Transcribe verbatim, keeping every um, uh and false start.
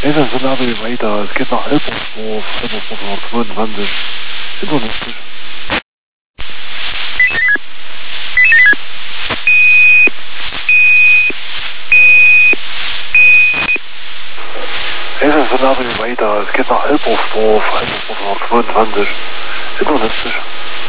Es ist ein Navi weiter, es geht nach Elbungsdorf, Elbungsdorf zweiundzwanzig, siebenundneunzig. Es ist ein Navi weiter, es geht nach Elbungsdorf, Elbungsdorf zweiundzwanzig, siebenundneunzig.